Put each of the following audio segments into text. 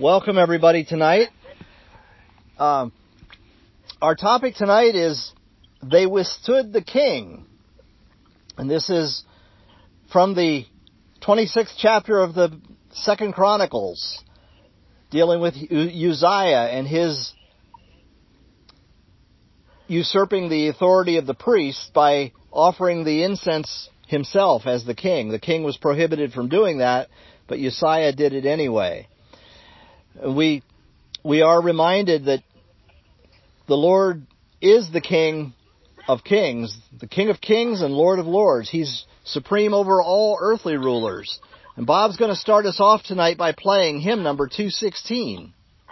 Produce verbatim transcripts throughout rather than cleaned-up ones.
Welcome everybody tonight. Um, our topic tonight is They Withstood the King. And this is from the twenty-sixth chapter of the Second Chronicles, dealing with Uzziah and his usurping the authority of the priest by offering the incense himself as the king. The king was prohibited from doing that, but Uzziah did it anyway. We we are reminded that the Lord is the King of kings, the King of kings and Lord of lords. He's supreme over all earthly rulers. And Bob's going to start us off tonight by playing hymn number two sixteen.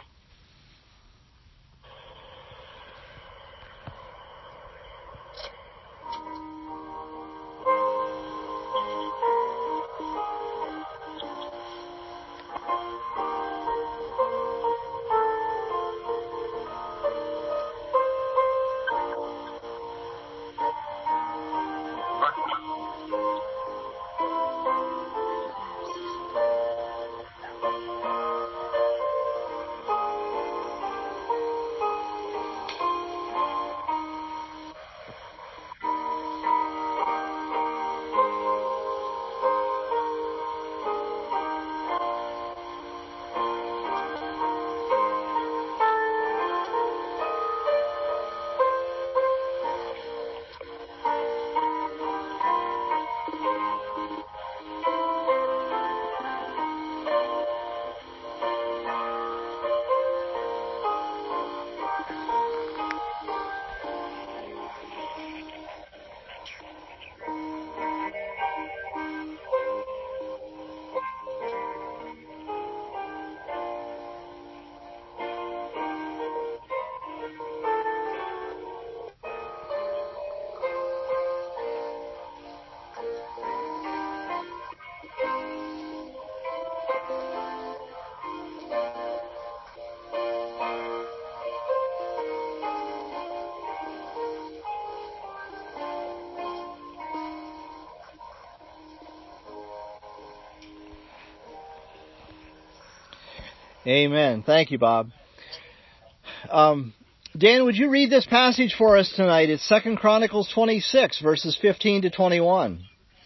Amen. Thank you, Bob. Um, Dan, would you read this passage for us tonight? It's Second Chronicles twenty-six, verses fifteen to twenty-one.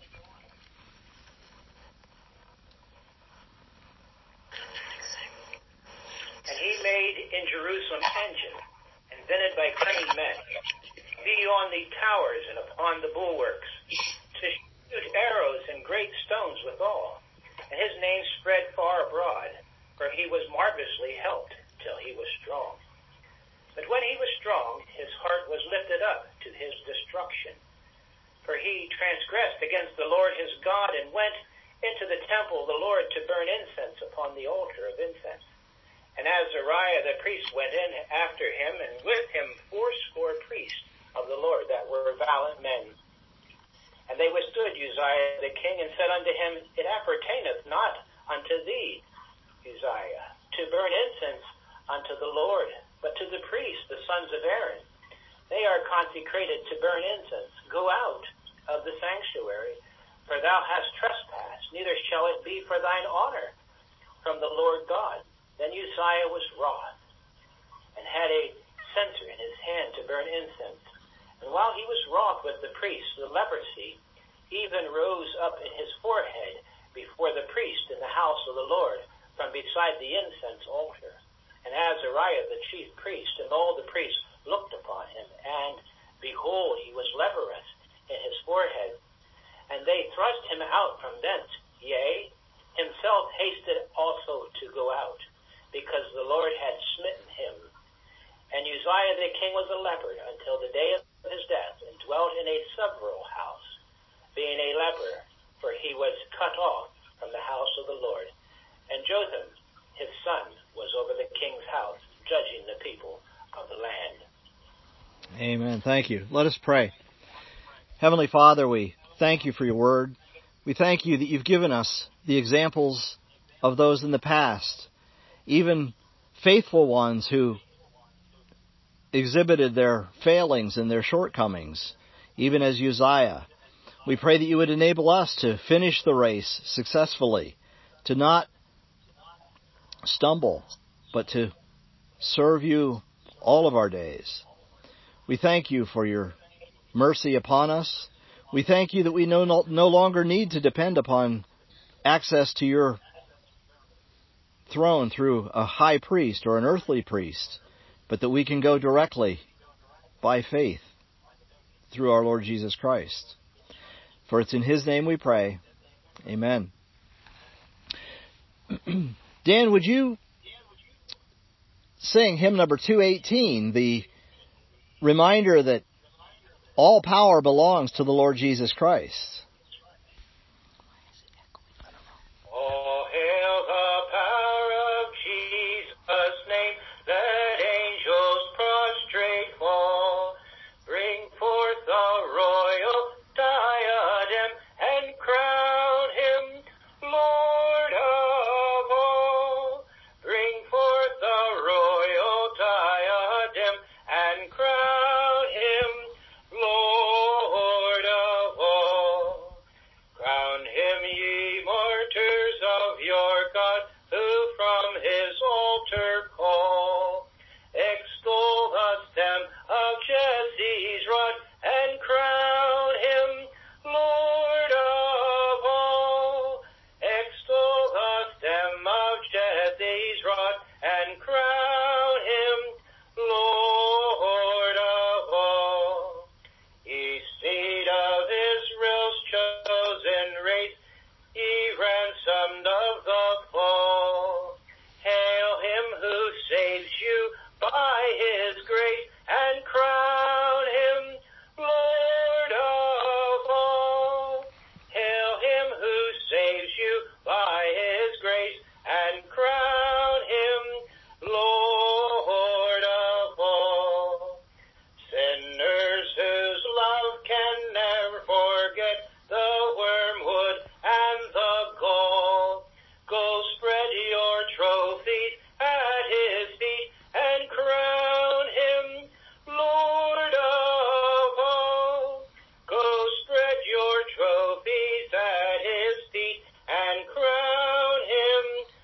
And he made in Jerusalem engines, invented by cunning men, be on the towers and upon the bulwarks, to shoot arrows and great stones withal. And his name spread far abroad, for he was marvelously helped till he was strong. But when he was strong, his heart was lifted up to his destruction. For he transgressed against the Lord his God, and went into the temple of the Lord to burn incense upon the altar of incense. And Azariah the priest went in after him, and with him fourscore priests of the Lord that were valiant men. And they withstood Uzziah the king, and said unto him, It appertaineth not unto thee, Uzziah, to burn incense unto the Lord, but to the priests, the sons of Aaron. They are consecrated to burn incense. Go out of the sanctuary, for thou hast trespassed, neither shall it be for thine honor from the Lord God. Then Uzziah was wroth, and had a censer in his hand to burn incense. And while he was wroth with the priests, the leprosy even rose up in his forehead before the priest in the house of the Lord, from beside the incense altar. And Azariah the chief priest and all the priests looked upon him, and behold, he was leprous in his forehead. And they thrust him out from thence, yea, himself hasted also to go out, because the Lord had smitten him. And Uzziah the king was a leper until the day of his death, and dwelt in a several house, being a leper, for he was cut off from the house of the Lord. And Jotham, his son, was over the king's house, judging the people of the land. Amen. Thank you. Let us pray. Heavenly Father, we thank you for your word. We thank you that you've given us the examples of those in the past, even faithful ones who exhibited their failings and their shortcomings, even as Uzziah. We pray that you would enable us to finish the race successfully, to not stumble, but to serve you all of our days. We thank you for your mercy upon us. We thank you that we no, no longer need to depend upon access to your throne through a high priest or an earthly priest, but that we can go directly by faith through our Lord Jesus Christ. For it's in His name we pray. Amen. Dan, would you sing hymn number two eighteen, the reminder that all power belongs to the Lord Jesus Christ? Oh, hail the power of Jesus' name, let angels prostrate fall. Bring forth the royal diadem and crown Him Lord of all. Bring forth the royal diadem and crown Him Lord of all. Crown Him, ye martyrs of your God, who from His altar call. Extol the stem of Jesse's rod and crown Him Lord of all. Extol the stem of Jesse's rod and crown Him Lord of all. Ye seed of Israel's chosen race, ye ransomed of the fall. Hail Him who saves you by His grace and crown Him Lord of all. Hail Him who saves you by His grace and crown Him Lord of all. Sinners whose love can never forget the wormwood and the gall, go spread your trophies at His feet and crown Him Lord of all. Go spread your trophies at His feet and crown Him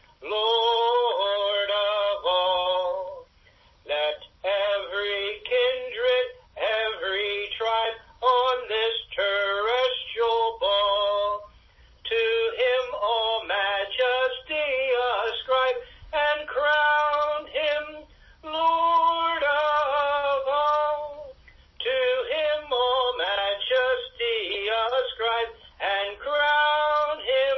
Lord of all. Let every kindred, every tribe on this terrestrial ball to Him all majesty ascribe and crown Him Lord of all. To Him all majesty ascribe and crown Him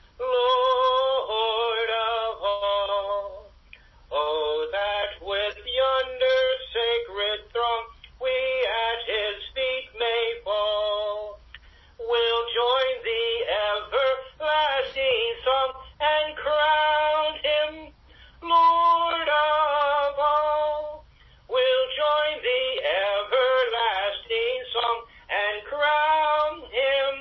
Lord of all. Oh, that with yonder sacred throng we at His feet may fall. We'll join the everlasting song and crown Him Lord of all. We'll join the everlasting song and crown Him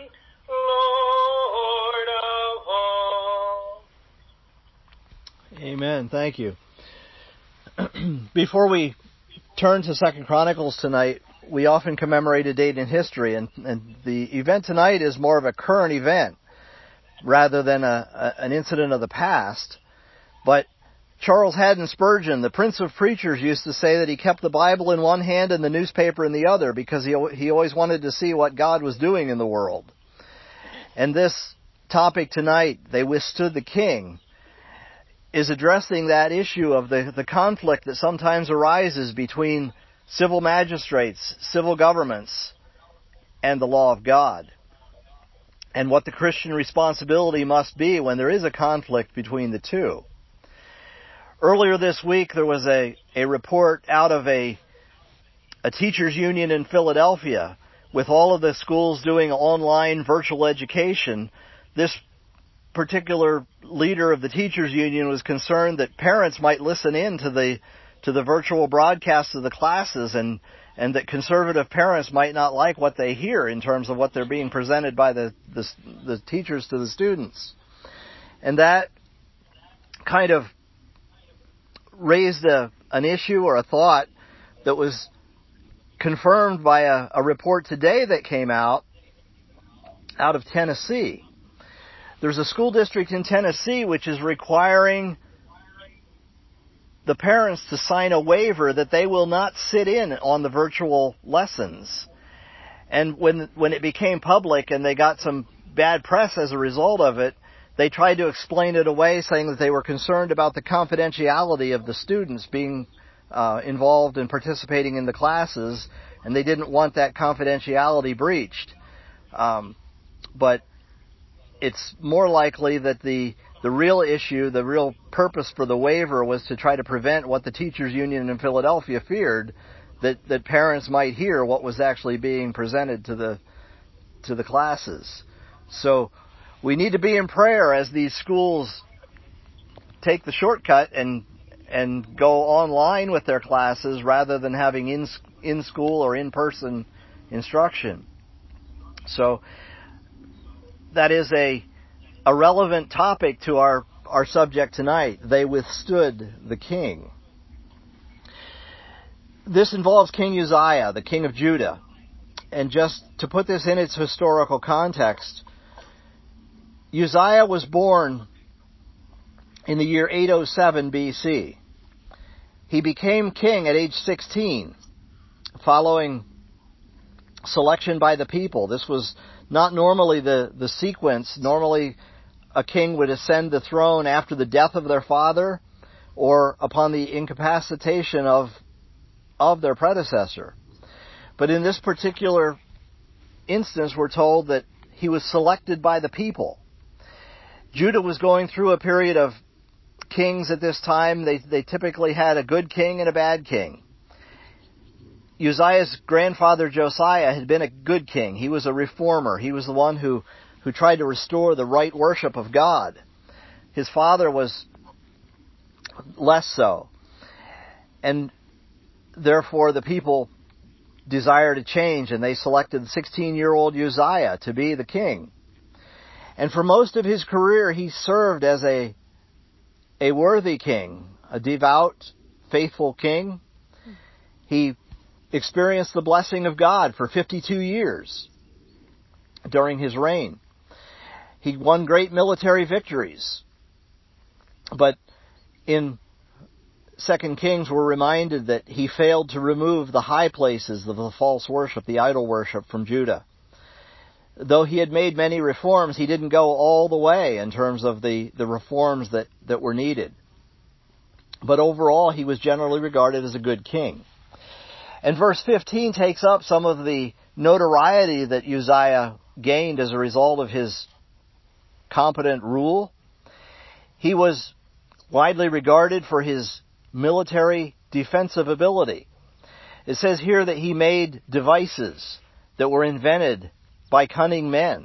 Lord of all. Amen. Thank you. Before we turn to Second Chronicles tonight, we often commemorate a date in history, and, and the event tonight is more of a current event rather than a, a, an incident of the past. But Charles Haddon Spurgeon, the Prince of Preachers, used to say that he kept the Bible in one hand and the newspaper in the other because he, he always wanted to see what God was doing in the world. And this topic tonight, They Withstood the King, is addressing that issue of the, the conflict that sometimes arises between civil magistrates, civil governments, and the law of God, and what the Christian responsibility must be when there is a conflict between the two. Earlier this week, there was a, a report out of a, a teachers' union in Philadelphia with all of the schools doing online virtual education. This particular leader of the teachers union was concerned that parents might listen in to the to the virtual broadcasts of the classes, and and that conservative parents might not like what they hear in terms of what they're being presented by the the, the teachers to the students. And that kind of raised a, an issue or a thought that was confirmed by a, a report today that came out out of Tennessee. There's a school district in Tennessee which is requiring the parents to sign a waiver that they will not sit in on the virtual lessons. And when when it became public and they got some bad press as a result of it, they tried to explain it away, saying that they were concerned about the confidentiality of the students being uh, involved in participating in the classes, and they didn't want that confidentiality breached. Um, but it's more likely that the the real issue, the real purpose for the waiver was to try to prevent what the teachers union in Philadelphia feared, that, that parents might hear what was actually being presented to the to the classes. So we need to be in prayer as these schools take the shortcut and and go online with their classes rather than having in in school or in person instruction. So that is a a relevant topic to our our subject tonight. They withstood the king. This involves King Uzziah, the king of Judah. And just to put this in its historical context, Uzziah was born in the year eight oh seven B C. He became king at age sixteen, following selection by the people. This was not normally the, the sequence. Normally, a king would ascend the throne after the death of their father or upon the incapacitation of, of their predecessor. But in this particular instance, we're told that he was selected by the people. Judah was going through a period of kings at this time. They, they typically had a good king and a bad king. Uzziah's grandfather Josiah had been a good king. He was a reformer. He was the one who, who tried to restore the right worship of God. His father was less so. And therefore the people desired a change, and they selected sixteen-year-old Uzziah to be the king. And for most of his career, he served as a, a worthy king, a devout, faithful king. He experienced the blessing of God for fifty-two years during his reign. He won great military victories. But in Second Kings, we're reminded that he failed to remove the high places of the false worship, the idol worship from Judah. Though he had made many reforms, he didn't go all the way in terms of the, the reforms that, that were needed. But overall, he was generally regarded as a good king. And verse fifteen takes up some of the notoriety that Uzziah gained as a result of his competent rule. He was widely regarded for his military defensive ability. It says here that he made devices that were invented by cunning men.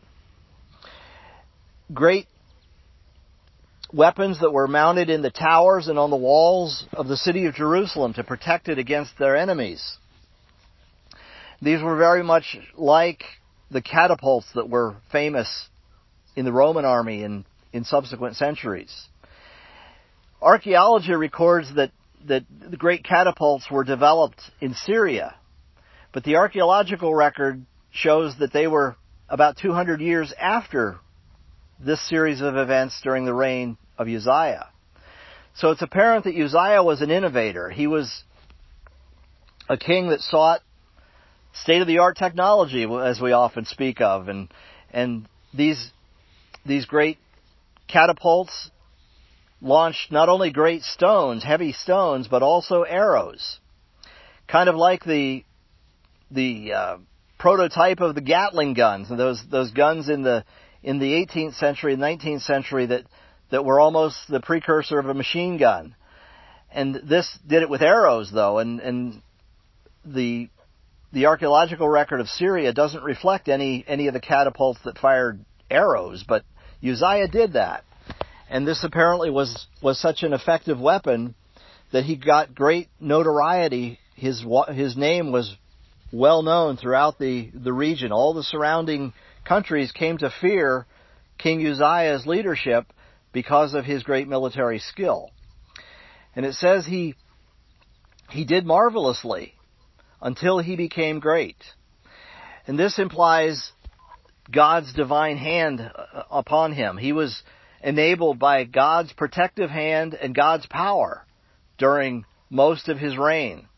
Great weapons that were mounted in the towers and on the walls of the city of Jerusalem to protect it against their enemies. These were very much like the catapults that were famous in the Roman army in, in subsequent centuries. Archaeology records that, that the great catapults were developed in Syria, but the archaeological record shows that they were about two hundred years after this series of events during the reign of Uzziah. So it's apparent that Uzziah was an innovator. He was a king that sought state-of-the-art technology, as we often speak of, and and these these great catapults launched not only great stones, heavy stones, but also arrows, kind of like the the uh, prototype of the Gatling guns, and those those guns in the in the eighteenth century and nineteenth century that that were almost the precursor of a machine gun. And this did it with arrows, though, and and the the archaeological record of Syria doesn't reflect any any of the catapults that fired arrows, but Uzziah did that. And this apparently was, was such an effective weapon that he got great notoriety. His his name was well known throughout the, the region. All the surrounding countries came to fear King Uzziah's leadership because of his great military skill. And it says he he did marvelously until he became great. And this implies God's divine hand upon him. He was enabled by God's protective hand and God's power during most of his reign.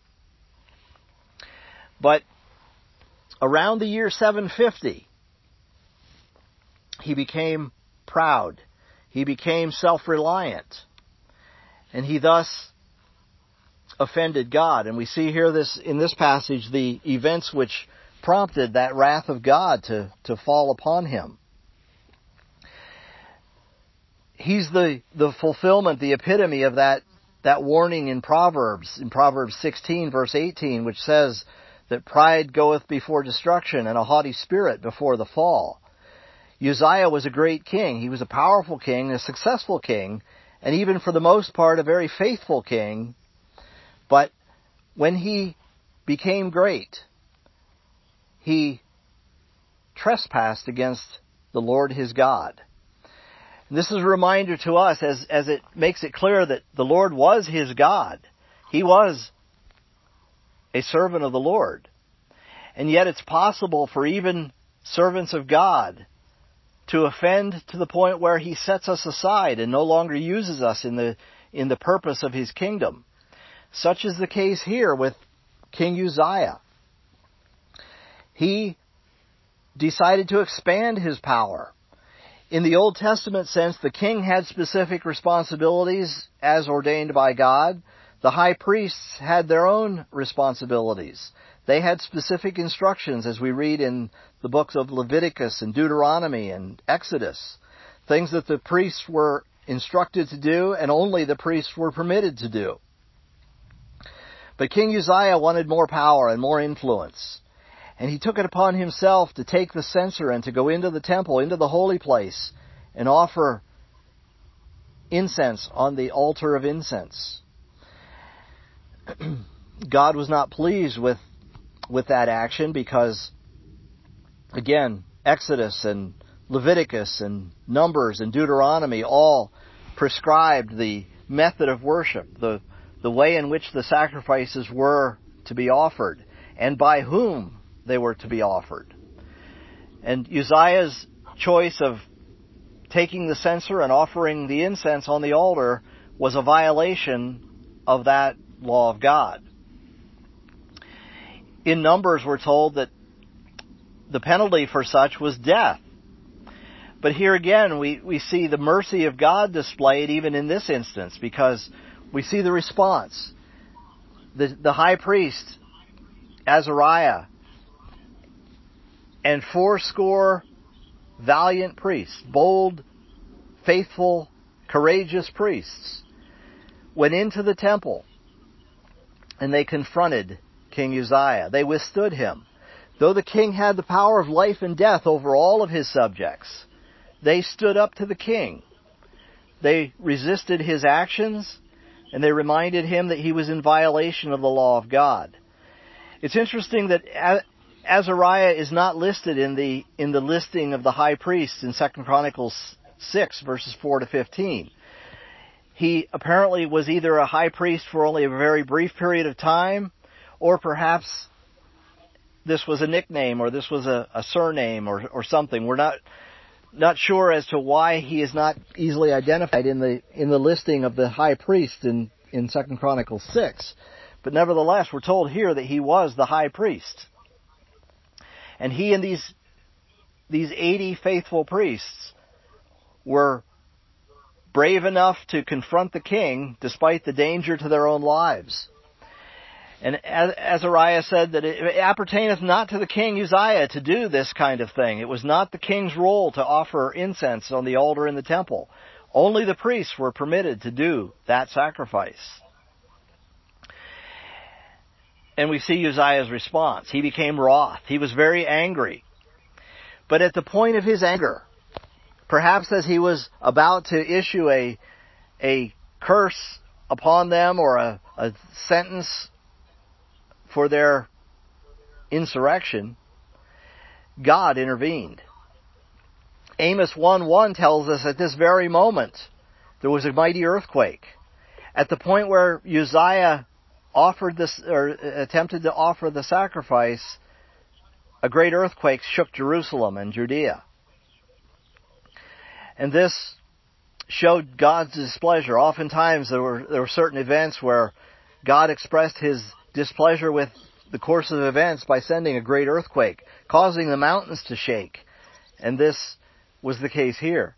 But around the year seven fifty, he became proud. He became self-reliant. And he thus offended God. And we see here this in this passage the events which prompted that wrath of God to, to fall upon him. He's the, the fulfillment, the epitome of that, that warning in Proverbs, in Proverbs sixteen, verse eighteen, which says that pride goeth before destruction and a haughty spirit before the fall. Uzziah was a great king. He was a powerful king, a successful king, and even for the most part a very faithful king. But when he became great, he trespassed against the Lord his God. And this is a reminder to us as, as it makes it clear that the Lord was his God. He was a servant of the Lord. And yet it's possible for even servants of God to offend to the point where he sets us aside and no longer uses us in the, in the purpose of his kingdom. Such is the case here with King Uzziah. He decided to expand his power. In the Old Testament sense, the king had specific responsibilities as ordained by God. The high priests had their own responsibilities. They had specific instructions, as we read in the books of Leviticus and Deuteronomy and Exodus. Things that the priests were instructed to do and only the priests were permitted to do. But King Uzziah wanted more power and more influence. And he took it upon himself to take the censer and to go into the temple, into the holy place, and offer incense on the altar of incense. God was not pleased with, with that action because, again, Exodus and Leviticus and Numbers and Deuteronomy all prescribed the method of worship, the, the way in which the sacrifices were to be offered, and by whom they were to be offered. And Uzziah's choice of taking the censer and offering the incense on the altar was a violation of that law of God. In Numbers, we're told that the penalty for such was death. But here again, we, we see the mercy of God displayed even in this instance, because we see the response. The, the high priest, Azariah, and fourscore valiant priests, bold, faithful, courageous priests, went into the temple and they confronted King Uzziah. They withstood him. Though the king had the power of life and death over all of his subjects, they stood up to the king. They resisted his actions and they reminded him that he was in violation of the law of God. It's interesting that Azariah is not listed in the in the listing of the high priests in Second Chronicles six, verses four to fifteen. He apparently was either a high priest for only a very brief period of time, or perhaps this was a nickname, or this was a, a surname, or, or something. We're not not sure as to why he is not easily identified in the in the listing of the high priest in, in Second Chronicles six. But nevertheless, we're told here that he was the high priest. And he and these, these eighty faithful priests were brave enough to confront the king despite the danger to their own lives. And Azariah said that it appertaineth not to the king Uzziah to do this kind of thing. It was not the king's role to offer incense on the altar in the temple. Only the priests were permitted to do that sacrifice. And we see Uzziah's response. He became wroth. He was very angry. But at the point of his anger, perhaps as he was about to issue a, a curse upon them or a, a sentence for their insurrection, God intervened. Amos one one tells us at this very moment there was a mighty earthquake. At the point where Uzziah offered this, or attempted to offer the sacrifice, a great earthquake shook Jerusalem and Judea. And this showed God's displeasure. Oftentimes there were there were certain events where God expressed His displeasure with the course of events by sending a great earthquake, causing the mountains to shake. And this was the case here.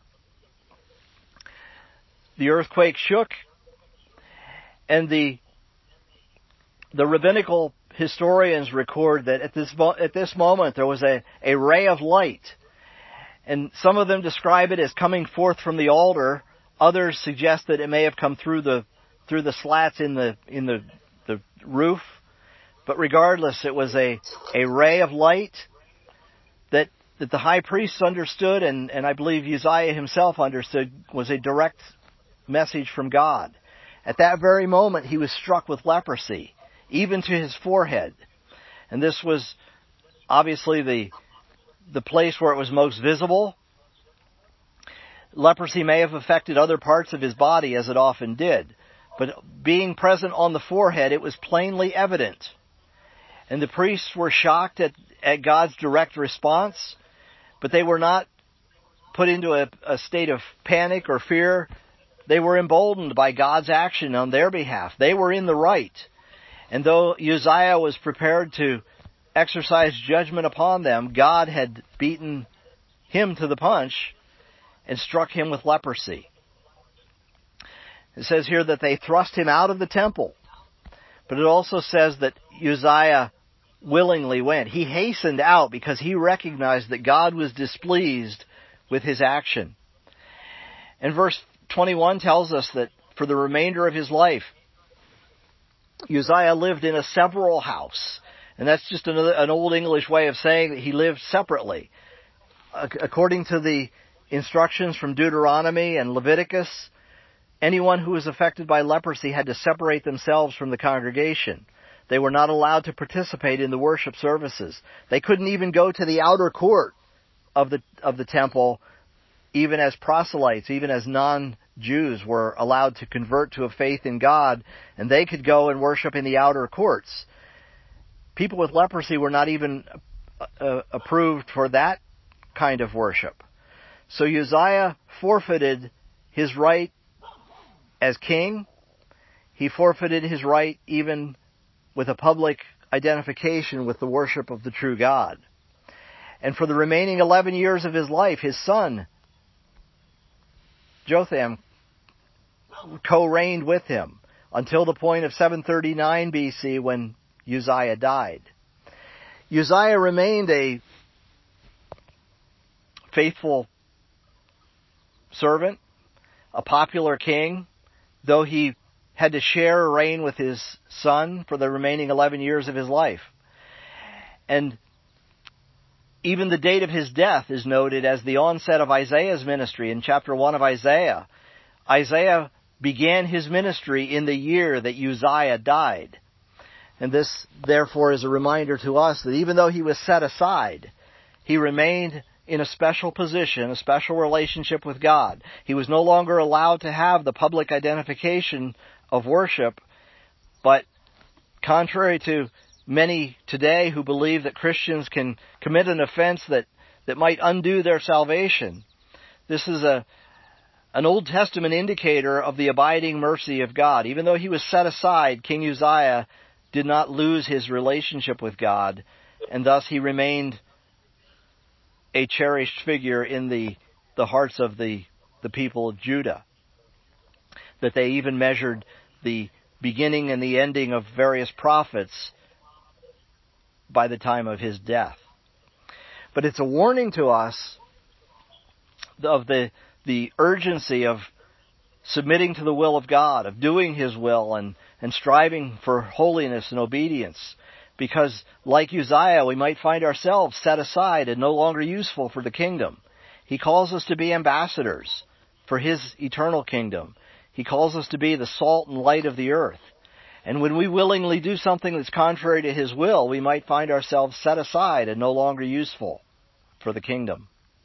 The earthquake shook, and the the rabbinical historians record that at this at this moment there was a, a ray of light. And some of them describe it as coming forth from the altar. Others suggest that it may have come through the through the slats in the in the, the roof. But regardless, it was a, a ray of light that that the high priests understood, and, and I believe Uzziah himself understood, was a direct message from God. At that very moment, he was struck with leprosy, even to his forehead. And this was obviously the the place where it was most visible. Leprosy may have affected other parts of his body, as it often did. But being present on the forehead, it was plainly evident. And the priests were shocked at, at God's direct response, but they were not put into a, a state of panic or fear. They were emboldened by God's action on their behalf. They were in the right. And though Uzziah was prepared to exercise judgment upon them, God had beaten him to the punch and struck him with leprosy. It says here that they thrust him out of the temple. But it also says that Uzziah willingly went. He hastened out because he recognized that God was displeased with his action. And verse twenty-one tells us that for the remainder of his life, Uzziah lived in a several house. And that's just another, an old English way of saying that he lived separately. According to the instructions from Deuteronomy and Leviticus, anyone who was affected by leprosy had to separate themselves from the congregation. They were not allowed to participate in the worship services. They couldn't even go to the outer court of the of the temple, even as proselytes, even as non-Jews were allowed to convert to a faith in God, and they could go and worship in the outer courts. People with leprosy were not even uh, approved for that kind of worship. So Uzziah forfeited his right as king. He forfeited his right even with a public identification with the worship of the true God. And for the remaining eleven years of his life, his son, Jotham, co-reigned with him until the point of seven thirty-nine B C when Uzziah died. Uzziah remained a faithful servant, a popular king, though he had to share a reign with his son for the remaining eleven years of his life. And even the date of his death is noted as the onset of Isaiah's ministry in chapter one of Isaiah. Isaiah began his ministry in the year that Uzziah died. And this, therefore, is a reminder to us that even though he was set aside, he remained in a special position, a special relationship with God. He was no longer allowed to have the public identification of worship, but contrary to many today who believe that Christians can commit an offense that, that might undo their salvation, this is a an Old Testament indicator of the abiding mercy of God. Even though he was set aside, King Uzziah did not lose his relationship with God, and thus he remained a cherished figure in the, the hearts of the, the people of Judah. That they even measured the beginning and the ending of various prophets by the time of his death. But it's a warning to us of the, the urgency of submitting to the will of God, of doing His will and, and striving for holiness and obedience. Because, like Uzziah, we might find ourselves set aside and no longer useful for the kingdom. He calls us to be ambassadors for His eternal kingdom. He calls us to be the salt and light of the earth. And when we willingly do something that's contrary to His will, we might find ourselves set aside and no longer useful for the kingdom.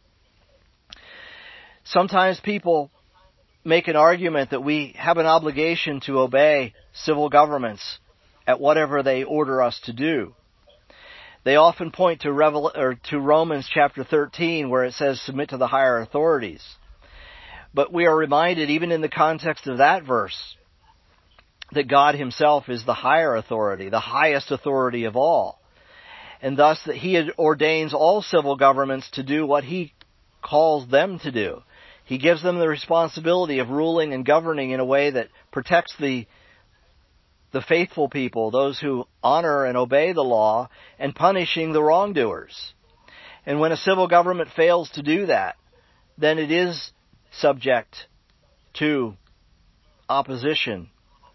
Sometimes people make an argument that we have an obligation to obey civil governments at whatever they order us to do. They often point to, Revel- or to Romans chapter thirteen, where it says, submit to the higher authorities. But we are reminded, even in the context of that verse, that God himself is the higher authority, the highest authority of all. And thus that he ordains all civil governments to do what he calls them to do. He gives them the responsibility of ruling and governing in a way that protects the the faithful people, those who honor and obey the law, and punishing the wrongdoers. And when a civil government fails to do that, then it is subject to opposition.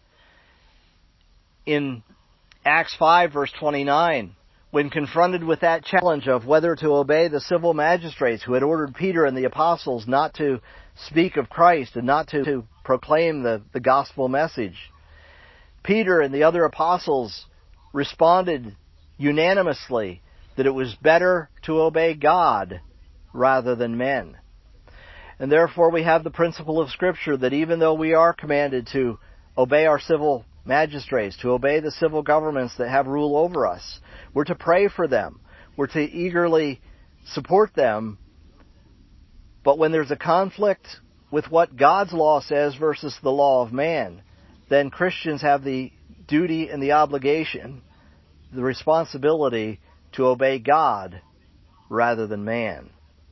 In Acts five, verse twenty-nine, when confronted with that challenge of whether to obey the civil magistrates who had ordered Peter and the apostles not to speak of Christ and not to, to proclaim the, the gospel message, Peter and the other apostles responded unanimously that it was better to obey God rather than men. And therefore we have the principle of Scripture that even though we are commanded to obey our civil magistrates, to obey the civil governments that have rule over us, we're to pray for them, we're to eagerly support them. But when there's a conflict with what God's law says versus the law of man, then Christians have the duty and the obligation, the responsibility to obey God rather than man.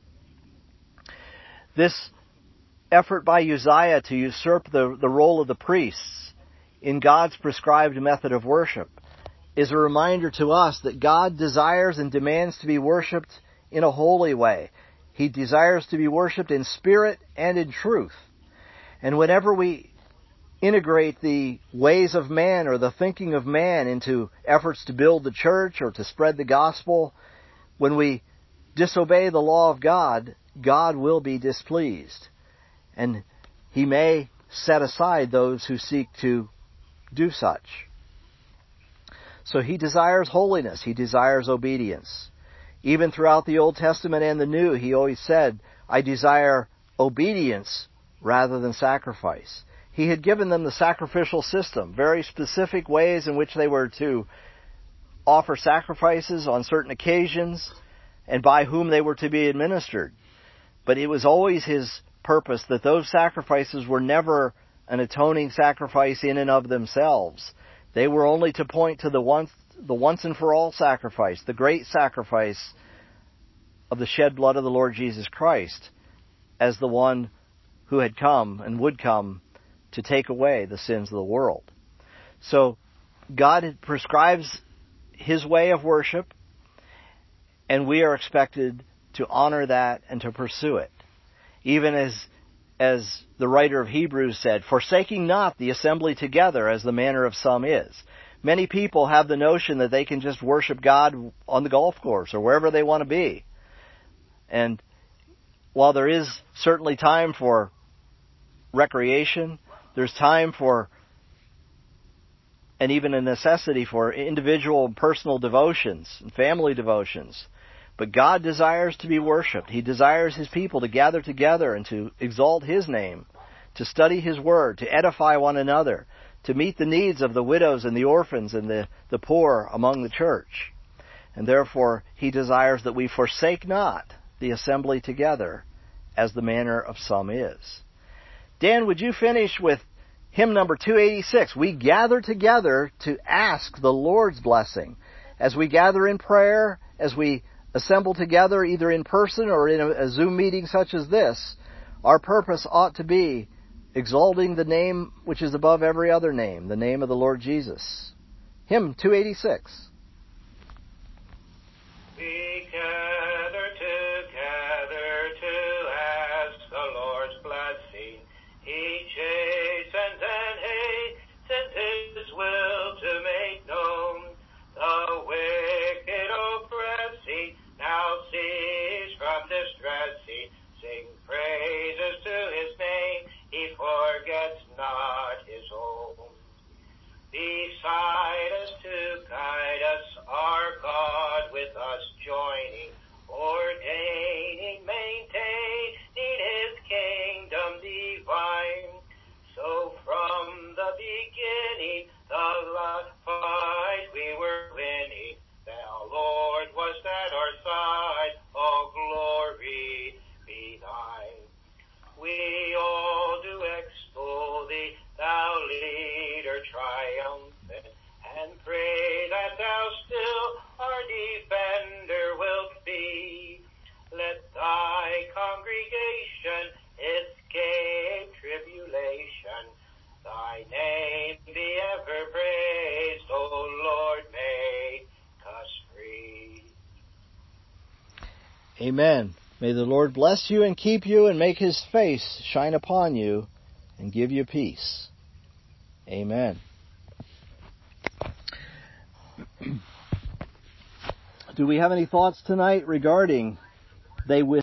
This effort by Uzziah to usurp the, the role of the priests in God's prescribed method of worship is a reminder to us that God desires and demands to be worshipped in a holy way. He desires to be worshipped in spirit and in truth. And whenever we integrate the ways of man or the thinking of man into efforts to build the church or to spread the gospel, when we disobey the law of God, God will be displeased. And He may set aside those who seek to do such. So He desires holiness. He desires obedience. Even throughout the Old Testament and the New, He always said, I desire obedience rather than sacrifice. He had given them the sacrificial system, very specific ways in which they were to offer sacrifices on certain occasions and by whom they were to be administered. But it was always His purpose that those sacrifices were never an atoning sacrifice in and of themselves. They were only to point to the once, the once and for all sacrifice, the great sacrifice of the shed blood of the Lord Jesus Christ as the one who had come and would come to take away the sins of the world. So God prescribes His way of worship, and we are expected to honor that and to pursue it. Even as as the writer of Hebrews said, forsaking not the assembly together as the manner of some is. Many people have the notion that they can just worship God on the golf course or wherever they want to be. And while there is certainly time for recreation, there's time for, and even a necessity for, individual and personal devotions and family devotions. But God desires to be worshipped. He desires His people to gather together and to exalt His name, to study His Word, to edify one another, to meet the needs of the widows and the orphans and the, the poor among the church. And therefore, He desires that we forsake not the assembly together as the manner of some is. Dan, would you finish with hymn number two eighty-six? We gather together to ask the Lord's blessing. As we gather in prayer, as we assemble together either in person or in a, a Zoom meeting such as this, our purpose ought to be exalting the name which is above every other name, the name of the Lord Jesus. Hymn two eighty-six. We gather together to ask the Lord's blessing. He chastens and hastens His will to make known. The wicked oppressing now cease from distressing. Sing praises to His name. He forgets not His own. Beside us to guide us, our God with us joining, ordaining, maintaining His kingdom divine. So from the beginning, the fight we were winning, Thou, Lord, wast at our side, all glory be Thine. We all ever praised, O Lord, make us free. Amen. May the Lord bless you and keep you and make His face shine upon you and give you peace. Amen. Do we have any thoughts tonight regarding they with